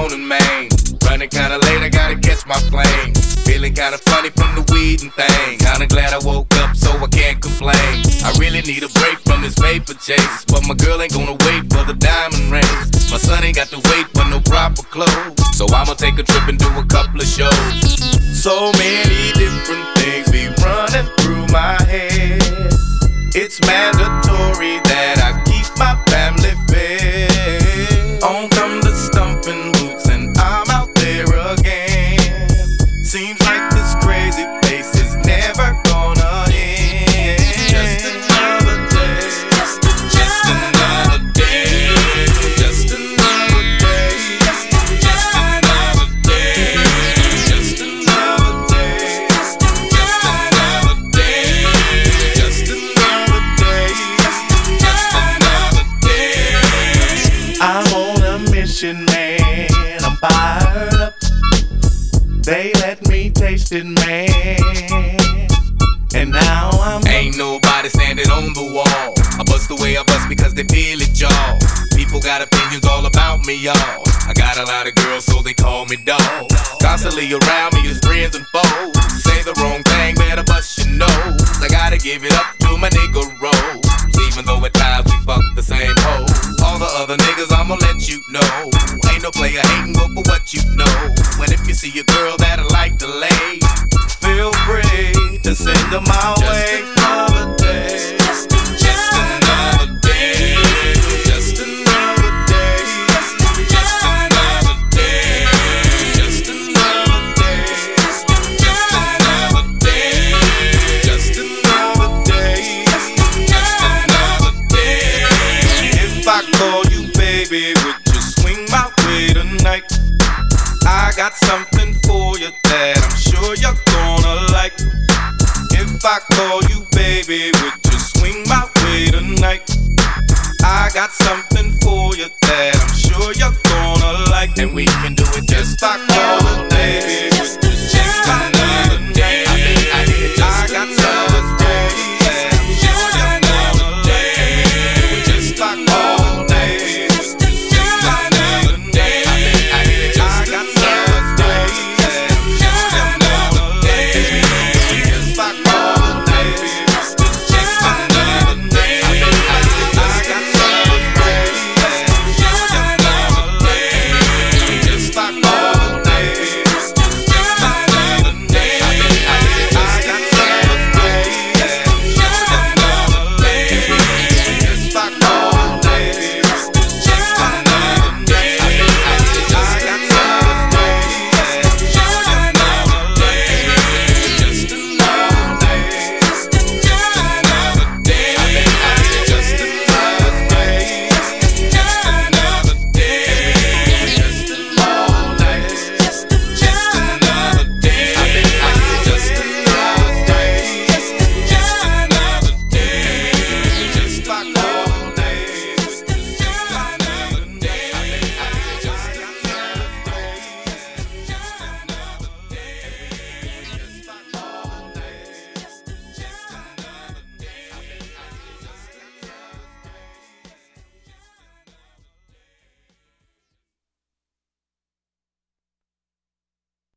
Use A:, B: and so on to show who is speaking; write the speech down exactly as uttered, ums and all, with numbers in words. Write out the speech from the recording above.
A: on in Maine. Running kinda late, I gotta catch my plane. Feeling kinda funny from the weed and thing. Kinda glad I woke up so I can't complain. I really need a break from this paper chase, but my girl ain't gonna wait for the diamond rings. My son ain't got to wait for no proper clothes, so I'ma take a trip and do a couple of shows. So many different things be running through my head. It's mandatory that I keep my family fed. On come the stumping boots and I'm out there again. Seems like this crazy pace is never gonna end. Just another day, just another day, just another day, just another day, just another day, just another day, just another day, just another day. I'm on a mission, man. I'm fired up. They let me taste it, man. And now I'm ain't nobody standing on the wall. I bust the way I bust because they feel it, y'all. People got opinions all about me, y'all. I got a lot of girls, so they call me dog. Constantly around me is friends and foes. Say the wrong thing, better bust your nose. I gotta give it up to my nigga Rose. Even though at times we fuck the same hoe. All the other niggas, I'ma let you know. Ain't no player hating, go for what you know. When if you see a girl that I like to lay, feel free to send her my way. Just another day, just another day, just another day, just another day, just another day, just another day, just another day, just another day. If I call you baby, would you swing my way tonight? I got something for you that I'm sure you're gonna like. If I call you baby, would you swing my way tonight? I got something for you that I'm sure you're gonna like. And we can